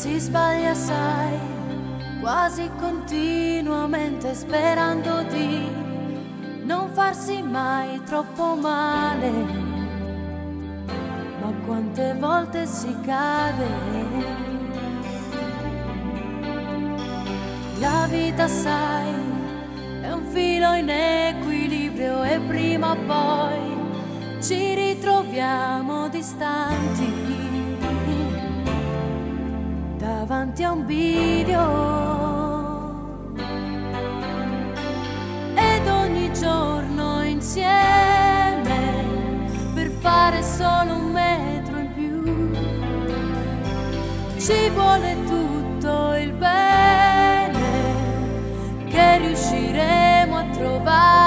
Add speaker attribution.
Speaker 1: si sbaglia sai, quasi continuamente sperando di non farsi mai troppo male, ma quante volte si cade. La vita sai, è un filo in equilibrio e prima o poi ci ritroviamo distanti davanti a un bivio, ed ogni giorno insieme per fare solo un metro in più ci vuole tutto il bene che riusciremo a trovare.